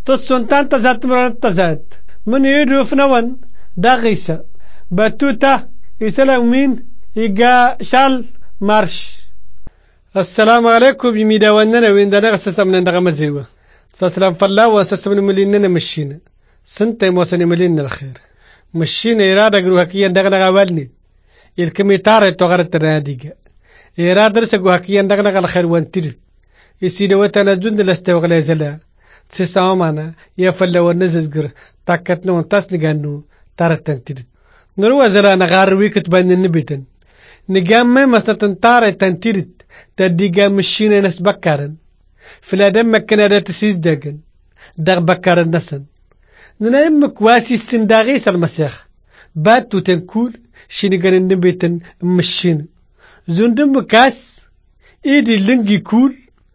تصنتان تزات مران تزات من يدو فنوان داغيسة باتوتا يسلم مين يقا شال مارش. السلام عليكم يميدا وننا وين دانا غسسا من اندغا مزيوة سلام فالله واسسا من مليننا مشينا سنتي موسني مليننا الخير مشينا إرادة قروها كي اندغنا غوالني الكمي تاري تغرد تناديقا إرادة رسقوها كي اندغنا الخير وانترد يسيدا واتانا جند لاستوغلا زلا تسيسا ومانا يفلا ونززقر تاكتنا وانتاس نغانو تارت تنترد نروى زلا نغار ويكت بان النبيتن نقام مثلا تاري تنترد تديقا مشينا ناس بكارن فلا دمك كنا دا تسيس داقن داغ بكارن نسن ننايمك واسي السنداغيس المسيخ باتو تنكول شينيقان النبيتن مشين زندم كاس ايدي اللنجي كول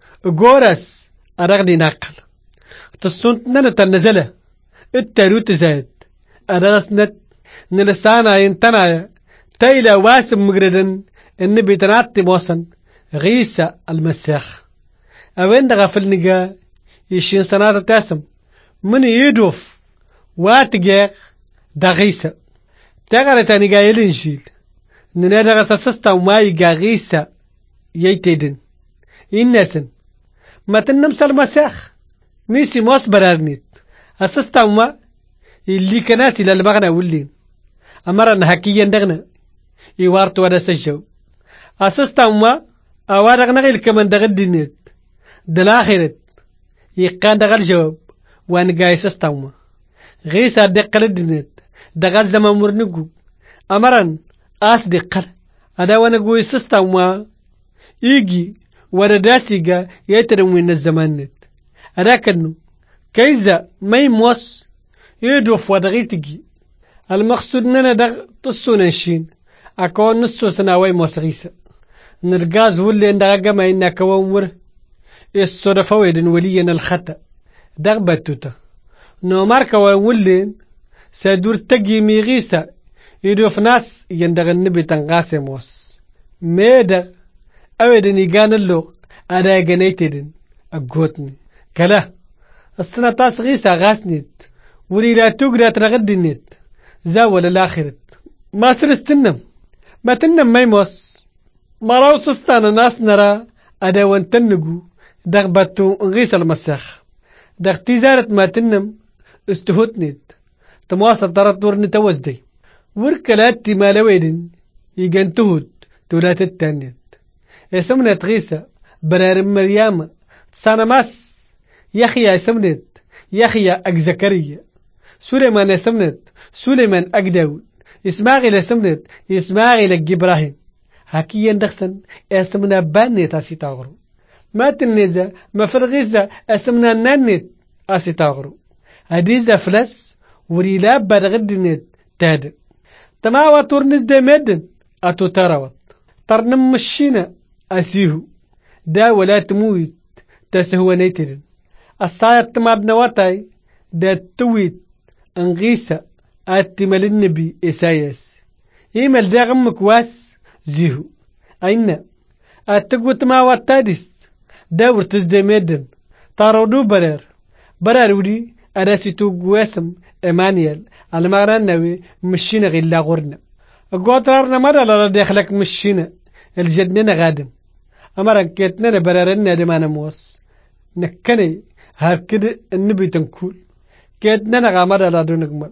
غورس أرغدي ناقل تصنت نانا تنزله التاروت زاد أرغسنت نلسانا ينتنا تايلا واسم مقردن النبي تناتي موسن غيسى المسيخ أوين دغفل نقا يشين سنة تاسم من يدوف واتقيق دغيسى تغرى نقا يلنجيل ننادغ سسستا وما يقا غيسى ييتدن إنسن ما تنمس المسيخ ميسي موس برارنيت أسستا وما اللي كناسي للمغنى ولين أمرنا هكيا دغنا يوارتو ودا سجو أسستا وما أوارغ نغيل كمان دغل دينيت دلاخرت يقان دغل جواب وان قاي سستا وما غيسا دقل الدينيت دغل زمان مرنقو أمرن آس دقل أدا وانا قوي سستا وما يجي ورداسيقا يترمين الزمان نت أراكنو كيزا ماي موس يدوف ودغيتقي المقصود ننا دغ تصونا نشين أكون نصو سناوي موس غيسا نرقاز ولي اندغا ما إنا كوامور الصدفة ويدن ولينا الخطأ دغ باتوتا نومار كوامولين سادور تقي ميغيسا يدوف ناس يندغ النبي تنغاسي موس ميدغ أودن يقان اللوغ أدا يقانيتدن أقوتني كلا السنة تاس غيسا غاسنيت ولي لا تقرأ ترغدنيت زاول الآخرت ما سرستنم ما تنم ميموس مراو سستانا ناس نرى أدا وانتنقو دغبتو غيسا المساخ دغ تيزارت ما تنم استهوتنيت تمواصل ترى ورني توزدي وركلات مالويدن يقان تهود تولات التانيت اسمنت غيسا برار مريم سانماس يخيا اسمنت يخيا أك زكريا سليمان اسمنت سليمان أك داود إسماعيل اسمنت إسماعيل أك إبراهيم هكي يندخسن اسمنا بانيت أسي تاغرو ما تنزا ما فرغيزا اسمنا نانيت أسي تاغرو هديزا فلس وريلا برغدنت تاد تماوا تورنز دي مدن أتو تراوت ترنم مشينا أسيهو دا ولا تموت تسهو نيترن الصاية تمابنا واتاي دا تويت انغيسا اتمال النبي إساياس إيمال دا غمك واس زيهو أين أتقو تماوات تادس دا ورتز دي ميدن تارودو برار ودي أراسيتو قواسم إيمانيال المغران ناوي مشينا غيلا غورنا قوترارنا مرة لا داخلك مشينا الجدنا غادم أمرا كيتنا برارنا دمانا موس نكني هاركد النبي تنكول كيتنا غامر على دونك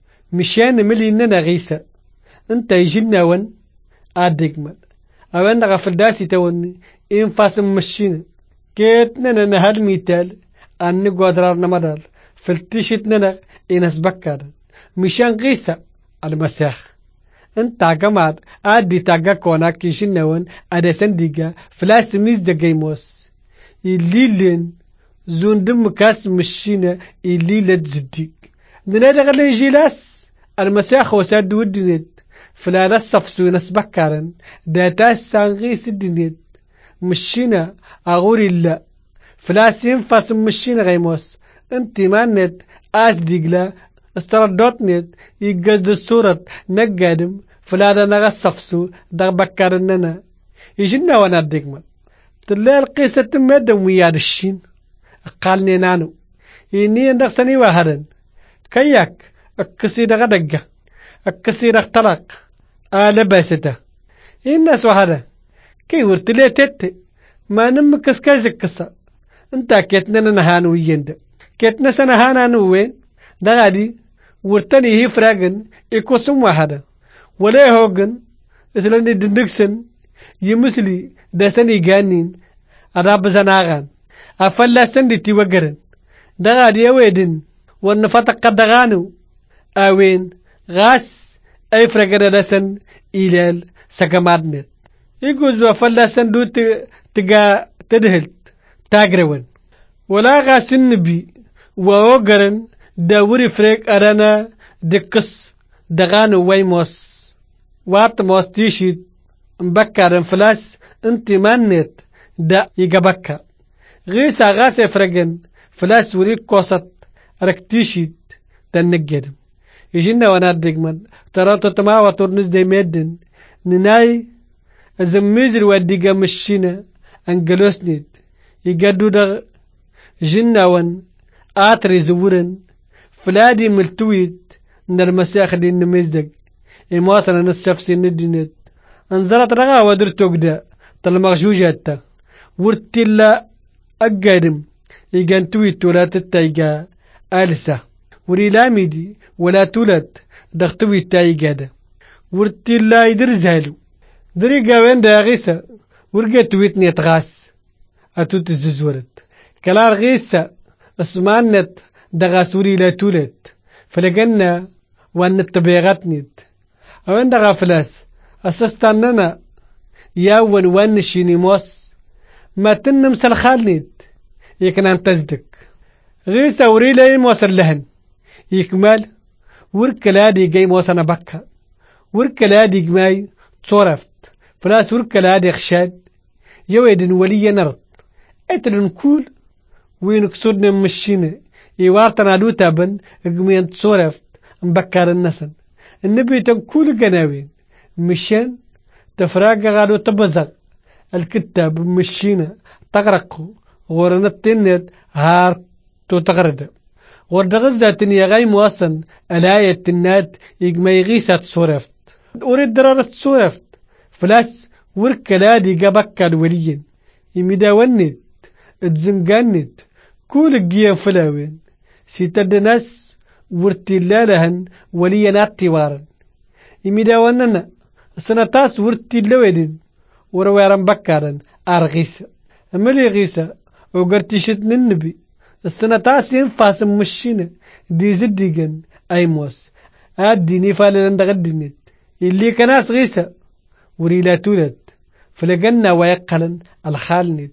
مشان ملينا غيسا انت يجينا ون ادقمل اوان غفل داسي توني انفاسم مشينا كيتنا نهال ميتال ان قدرارنا مدال فلتشتنا انس بكار مشان غيسا المساخ انت عقمار ادي تاقا كونا كيشنون ادا سندقا فلاس ميز دا جيموس الليلين زون دم كاس مشينا الليلة تزديق ننادى غلين جيلاس المساخ وساد ودنيت فلا نصفسو نسبكارن داتاس سانغيس الدنيت مشينا اغوري لا فلاس ينفاس مشينا غيموس انت مانت اس ديقلا استردوت نت يقصد الصورة نقادم فلا نغصفسو دغبكارننا يجينا وانا ديقمل تلاقي القيسة تمادم وياد الشين قالني نانو إني عندك سني واحدا كياك الكسيد غدقة الكسيد اختلق لباسته الناس واحدا كي ورتلي تت ما نم كسكاز القصة انت كيتنا نهانو يند كيتنا سنهانا نوين دغادي ورتني هي فراغن يكوسم واحدا ولا هوغن اسلاني دندكسن يمسلي دسني جانين أراب زناغان أفلا سندي تيوغرن دغادي ويدن ونفتق دغانو أوين غاس أي فرغن دسن إلال سكمادنت يقول وفلا سندو تغا تدهلت تاغرون ولا غاسن نبي ووغرن داوري فريق أرانا دكس دغانو ويموس وات موس تيشيد مبكر فلاس انت مانت دا يقبكا غيسا غاسي فرقن فلاس وريك كوسط ركتيشيد تنقدم يجينا وانا دقمن تراتو تماوى تورنس دي ميدن نناي الزميزر وديقا مشينا انقلوسنيد يقدو دا جنا وان آتري زورن فلادي ملتويد نرمساخ دي نمزدق إمواصنا نصفسي ندينت انزلت رغا ودرتوك دا تلمغجوجات ورتلا أقادم يقان تويت ولا تتايقا آلسة وري لاميدي ولا تولد دختوي تايقا ورتلا يدر زالو دريقا وين دا غيسا ورقا تويتني تغاس أتوت الززورت كلار غيسا اسمانت دغاسوري لا تولد فلقنا وان الطبيغاتنيت وين دغا فلاس أسستاننا ياون وان الشينيموس ما تنم سلخالنيت يكن أن تزدك غيسا وريلا يموصل لهن يكمل وركلادي جاي موصنا بكا وركلادي جماي تصورفت فلاس وركلادي خشاد يويدن ولي نرد اتلن كول وين كسودنا مشينا يوارتنا دوتا بن اقمين تصورفت مبكار النسن النبي تنكول قناوين مشان تفراق غادو تبزغ الكتاب مشينا تغرقو غورنا التنت هار تغرد وردغزة تنيا غاي موصن الاية التنات يقما يغيسات صورفت ورد درارة صورفت فلاس وركلادي قبكا الوليين يمداونت اتزنقانت كل القيام فلاوين سيتد ناس ورتلالهن ولينات تيوارن يمداوننا سنتاس ورتلويدن وروارن بكارن أرغيسة أملي غيسة وقرتشت النبي السنتاس ينفاس مشينا دي زدقن أيموس ديني فالن دغدنت اللي كناس غيسة وريلا تولد فلقنا ويقلن الخالنت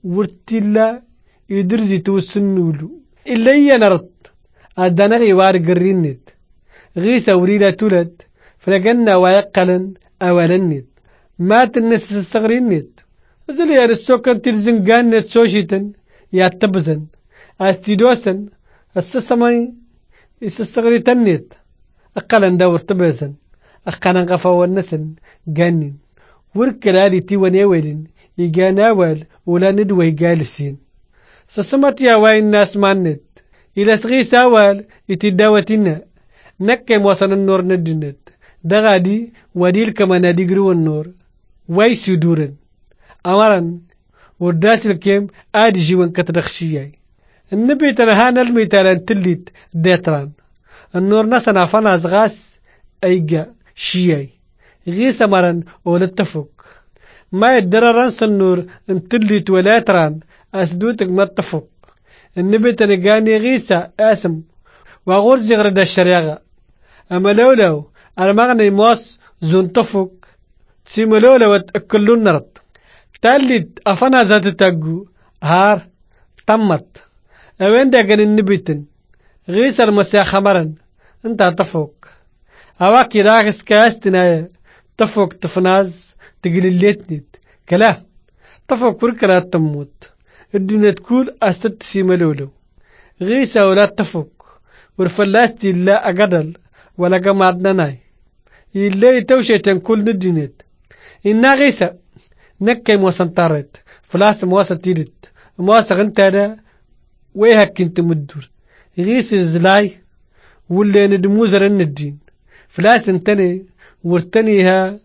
ورتلا يدرزي توسنولو إلا ينرد أدنغي وارقرينت غيسة وريلا تولد فلقنا ويقلن أولنت مات الناس الصغرينت زل يا السوكن تلزنقان نت سوشيتن ياتبزن استيدوسن السسماي الصغري تنت أقلن دور تبزن أقلن غفا والنسن جانين وركلالي تيوان يوالين يجاناول ولا ندوه جالسين سسمت يا وين الناس مانت إلى صغي ساوال يتداوتنا نكم وصل النور ندنت دغادي وديل كما ناديقرو النور ويسو دورن أمرن ورداس الكيم آدي جيوان كتدخشيي النبي تنهانا الميتالان تليت ديتران النور نسنا فانا زغاس أيجا شيي غيس أمرن ولتفوق ما يدرران سنور انتليت ولا تران أسدوتك ما اتفوق النبي تنقاني غيسا آسم وغورزي غرد الشريعة أما لولو المغني موس زون تفوق تسيم لولو وتأكلون نرد تاليت أفنا ذات تاقو هار تمت أوين داقن النبيتن غيسا المسيح خمرن انت تفوق أواكي راكس كاستنايا تفوق تفناز تقلليتنيت كلا تفوق وركلا تموت الدنيا تقول أستد سيملولو غيسا ولا تفوق ورفلاستي لا أقدل ولا قمادنا ناي إلا يتوشيتن كل ندينيت إنا غيسا نكي موسن طارت فلاس موسن تيرت موسن انتانا ويهك انت مدور غيس الزلاي واللي ندمو زرن الدين فلاس انتني ورتنيها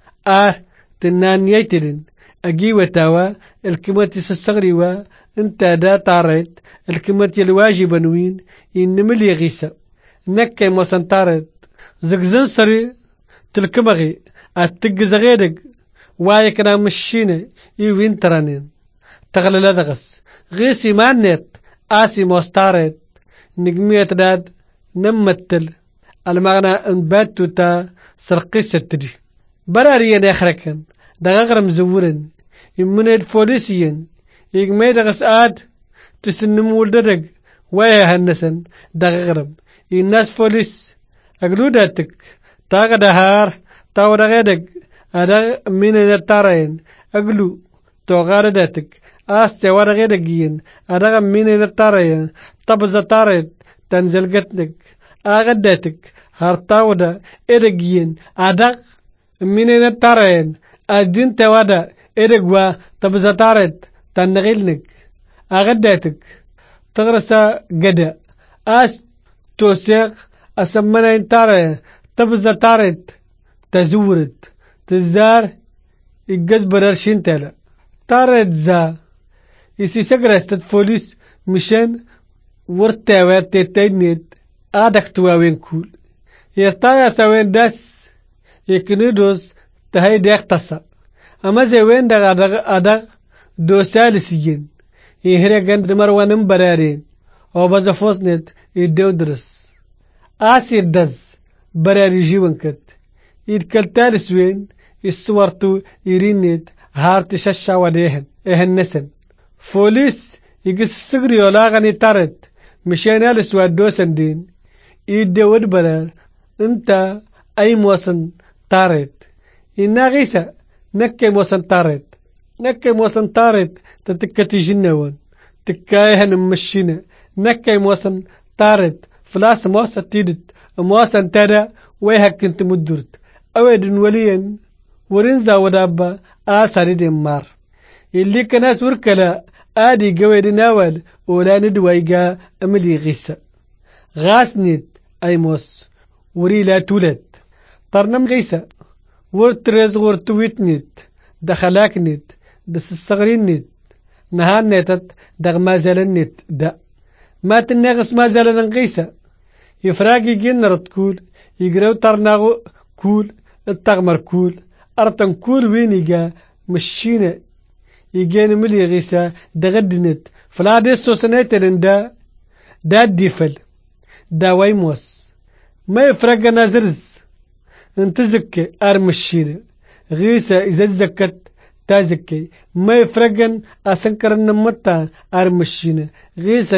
تنان يتلن أجيوة تاوى الكمات الصغريوة انت دا طارت الكمات الواجب نوين إنمل يغيسا نكي موسان طارت زقزن سري تلكمغي أتقز غيرك وايكنا مشينة يوين ترانين تغلل لدغس غيسي مانت آسي موستارت نجمية داد نمتل المغنى انباتو تا سرقيسة تدي براريين يخركن دغغرم زورن يمن الفوليسيين يجمي دغس تسنمو الدرق ويا هنسن دغغرم الناس فوليس أقلوداتك تاغ دهار تاو دغيدك أدغ من التارين أقلو توغارداتك آستي ورغيدقين أدغ من التارين طبزة تارين تنزل قتنك أغداتك هارتاودا إرقين أدغ من التارين أدين توادا إرقوا طبزة تارين تنغيلنك أغداتك تغرسا قدا توسيق أسمنا انتارين طبزة تارين تزورد تزار يقز برارشين تالا تارد زا يسي سقرستد فوليس مشان ورتاوات تتاينيد آدك تواوين كول يرتايا سوين داس يكندوز تهي ديك تسا أما زوين دغ دو سالسيين يهرقن دمروانم برارين أو بزفوسنت يدو درس آسي دز براري جيوانكت يدكالتال سوين السوارتو يرينيت هارت شاشا وديهن نسن فوليس يقس السقري ولاغني تارت مشان الاسواد دوسن دين يدي ودبرار انت اي موسن تارت إنا غيسا نكي موسن تارت تتكتي جنوان تكايهن مشينا نكي موسن تارت فلاس موسن تيدت موسن تادا ويهك انت مدرت أويدن وليا ورنزا ودابا آساري دمار اللي كناس وركلا آدي قويد ناول ولا ندويقا أملي غيسا غاسنيت أيموس وري لا تولد طرنم غيسا ورترز ورتويتنيت دخلاكنيت دس الصغرينيت نهانيتت دغ ما زالنيت دا ما تنغس ما زالن غيسا يفراقي جنر تقول يقراو طرناغو كول التغمر كول أرتن كول وينيجا مشينا يجين ملي غيسا دغدنت فلادي سوسنيتن دا ديفل دا ويموس ما يفرق نازرز انتزكي أرمشينا غيسا إذا زكت تازكي ما يفرقن أسنكر النمتا أرمشينا غيسا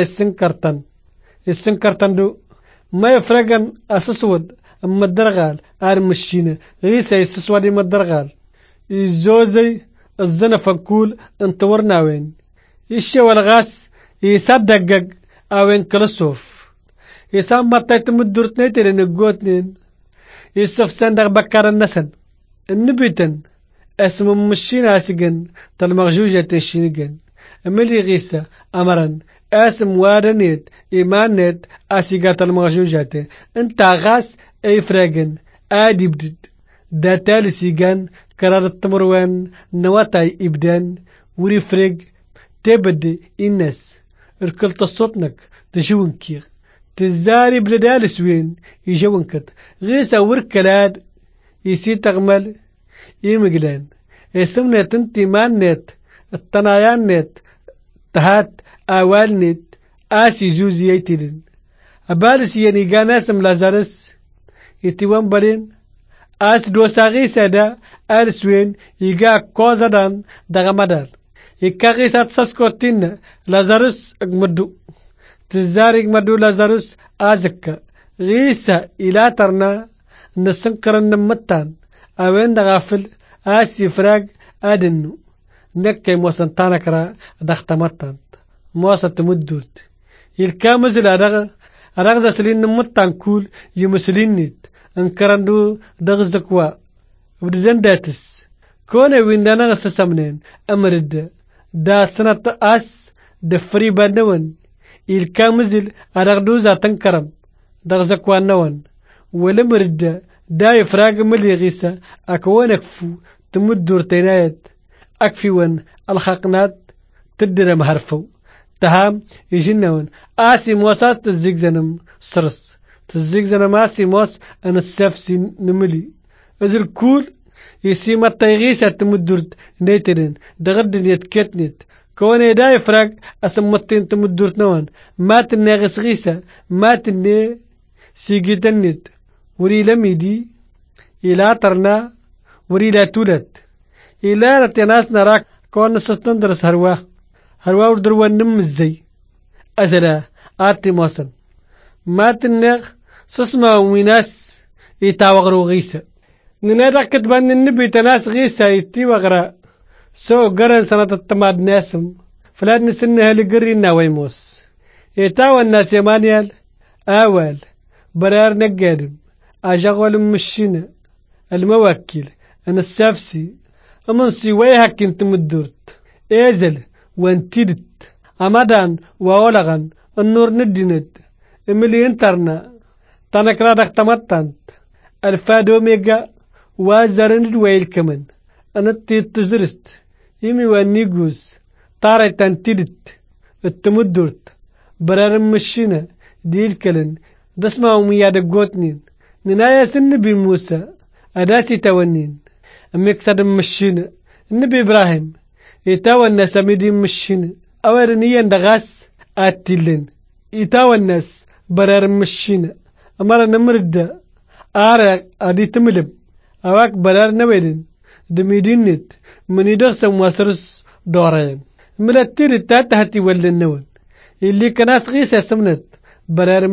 السنكرتن دو ما يفرقن أسسود أما الدرغال أرمشينا غيسا يسسودي ما الدرغال يزوزي الزنفة كول انتورنا وين يشي والغاس يصدقق اوين كلاسوف يسام مطايت مدورتنيتي لنقوتنين يسوف سندق بكار النسن النبيتن اسم مشين اسقن تالمغجوجة تنشينيقن املي غيسا امرن اسم وادنيت ايمانيت اسيقات المغجوجة انت غاس اي فراقن ادي بدد دا تالي سيقان قرار التمروان نواتاي إبدان وري فريق تبدي الناس اركلت الصوتنك تجونكير تزاري بلدال سوين يجونكت غيسا وركلاد يسي تغمل يمقلان يسمنا تنتي مان نت التنايان نت تهات آوال نت آسي زوزي يتلن أبالس ينيقان اسم لازارس يتوان بالين آس دوساغي سادا أرسوين يقا كوزادان دغمدال يكاغي سات ساسكوتين لازاروس اقمدو تزار اقمدو لازاروس آزكا غيسا إلا ترنا نسنكر النمتان أوين دغافل آس يفراق آدنو نكي موسن تانكرا دختمتان موسن تمدورت يلكامزل أدغ سلين نمتان كول يمسلين نيت انكرندو دغزكوا بدزن داتس كون ويندانا غسسمنين امرد دا سنة اس دفري بانوان الكامزل أرغدوزا تنكرم دغزكوان نوان ولمرد داي فراغ ملي غيسا أكوان أكفو تمدور تينايت أكفيوان الخاقنات تدرم هرفو تهام يجنون آسي موساس تزيقزنم سرس تزيقزنم آسي موس أنا السافسي نملي أزل كول يسيما الطيغيسة تمدورت نيترين دغدن يتكتنت كوني داي فراغ أسمتين تمدورت نوان مات الناغس غيسة مات الني سيجيتنت وري لميدي إلا ترنا وري لا تولد إلا رتناس نراك كون سستندرس هروا وردروا نم الزي أثلا آتي موسن مات النغ سسما وميناس يتاوغرو غيسة ننادق كتبان النبي تناس غيسة يتي وغرا سو قرن سنة التماد ناسم فلا نسنها لقرينا ويموس يتاوى الناس يمانيال آوال برار نقادم أجغل مشينا الموكل أنا السافسي أمن سيويها كنت مدورت إيزل وانتدت أمدان وأولغان النور ندند إملي انترنا تنكرا دختمتانت الفادو ميغا وازرند ويل كمن أنا تزرست يمي وانيغوز طاري تنتدت التمدورت برار مشينا ديل كلن دسما ومياد قوتنين ننايا سنبي موسى أداسي تونين أميكسد مشينا النبي إبراهيم يتاوى الناس أميدين مشينا أورنيا دغاس آتيلين يتاوى الناس برار مشينا أمارا نمرد آرق أدي تملب أواك برار نويدين دميدين نت من يدغس مواسرس دورين ملتير التاتهتي والنون اللي كناس غيسة سمنت برار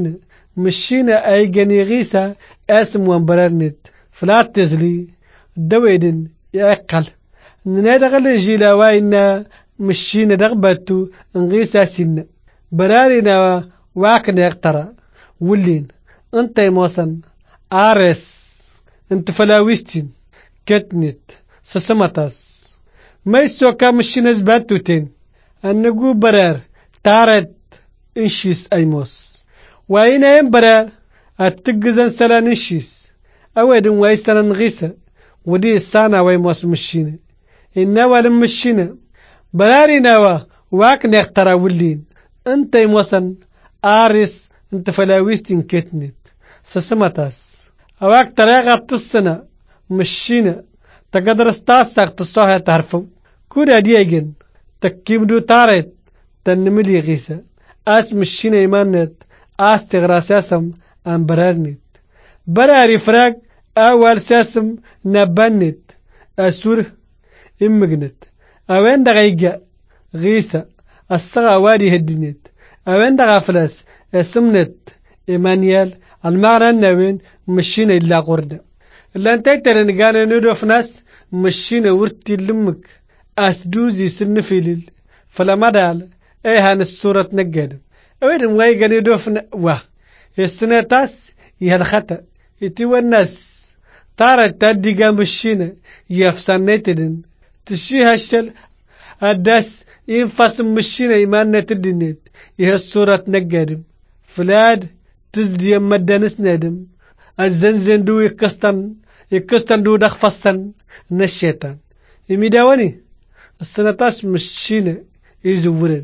مشينا أي جني غيسة اسم وانبرارنت فلات تزلي دويدن يأقل نادغل جيلا واينا مشينا دغبتو انغيسا سن برارنا واكن يقترى ولين انت موسن آرس انت فلاويستين كتنت سسمتاس ما يسوكا مشينا زباتوتين النقو برار تارت انشيس ايموس واينا ينبرار التقزن سلا نشيس أودن ويسنا نغيسة ودي السانا ويموس مشينا إنوا لمشينا براري نوا واك نخترى ولين انت يموسن آرس انت فلاويستين كتنت سسمتاس أواك طريقة تصنا مشينا تقدر استاسك تصوها تعرفو كورا ديجن تكيمدو تارت تنملي غيسة آس مشينا إيمانت آس تغراساسم أم برارنت براري فراق أول ساسم نبنت أسور إمجنت أوين دغيجا غيسة الصغا وادي هدنت أوين دغفلس اسمنت إيمانيال المعنى النوين مشينا إلا قرد إلا انتيتر نقانا ندوف ناس مشينا ورتي لمك أسدوزي سنفيلل فلا مدال إيهان السورة نقادم أوين موايقا ندوف واه السنتاس يهالخطأ يتوى الناس تارت تدقى مشينا يفسنتدن تشيها الشل الداس ينفس مشينا إيماننا تدنيت يه الصورة نقادم فلاد تزدي مدانس نادم الزنزن دو يكستن دو دخفصن نشيطان يميداواني السنتاس مشينا يزورن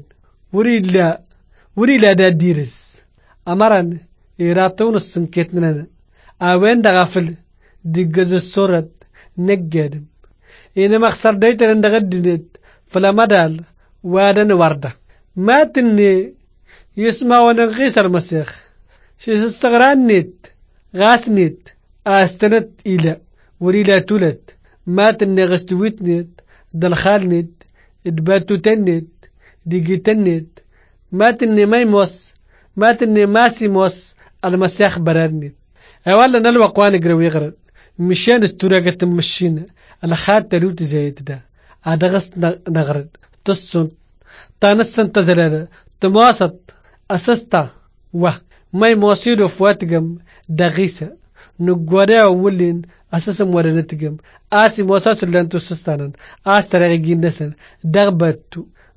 وري لا دا ديرس أمران يراتون السنكتنا أوين دغافل ديجز الصورة نقادم إنما خسر ديتر ندغدنت فلا مدال وادن وردة ما تني يسمع ونغيس المسيخ شيس الصغران نت غاس نت استنت إلى وريلا تولت ما تني غستويت نت دلخال نت ادباتو تنت ديجي تنت ما تني مايموس ما تني ماسيموس المسيخ برارنت أولا نلوى قوان قروي غرد مشان استوراقة مشينا الخات تلوت زايد دا عدغس نغرد تصن تانسن تزلالة تماسط أسستا ماي موسيدو فواتقم دغيسة نقواريا وولين أساسم ورنتقم آسي موساس اللانتو سستانان آس تراغيين نسن دغباتو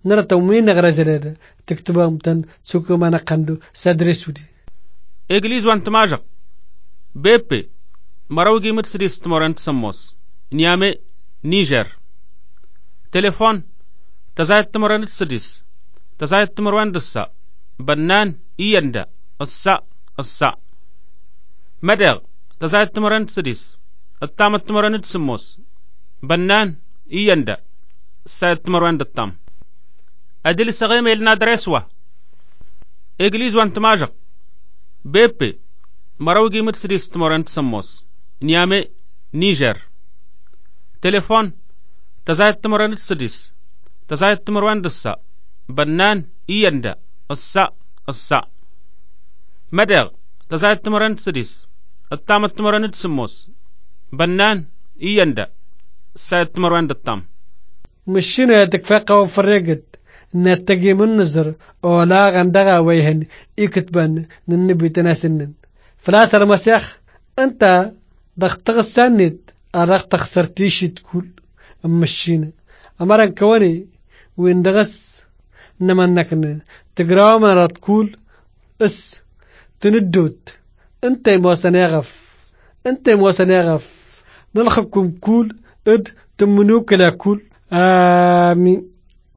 نرى تومين نغرزل تكتبها متن سوكو ما نقندو سدري سودي إجليز وانت ماجق بيبي مروجي مرسيدس تمرنت سموس نيامي نيجر تليفون تزايد تمرنت سديس تزايد تمرن دسا بنان إيندا السا مدغ تزايد تمرنت سديس التامت تمرنت سموس بنان إيندا سايد تمرن دتام أدل سغيم إلنا درسوا إجليز وانت ماجق بيبي مروجي مرسيدس تمرنت سموس نيامي نيجر تليفون تزايد تمرنت سديس تزايد تمرن دسا بنان إيندا السا مدغ تزايد تمرن سديس التامت تمرن سموس بنان إيندا سايد تمرن دتام مشينا تكفاقة وفرقت نتجي من نظر ولا غندغا ويهن يكتبن ننبي تناسنن فلاس المسيح انت ضغطغ السند أرغت خسرتيش تقول مشينا أمرن كواني وين دغس إنما نكن تقرأ مرة تقول تندود انت موسى نغف نلخكم كول تمنوك لا كول آمين.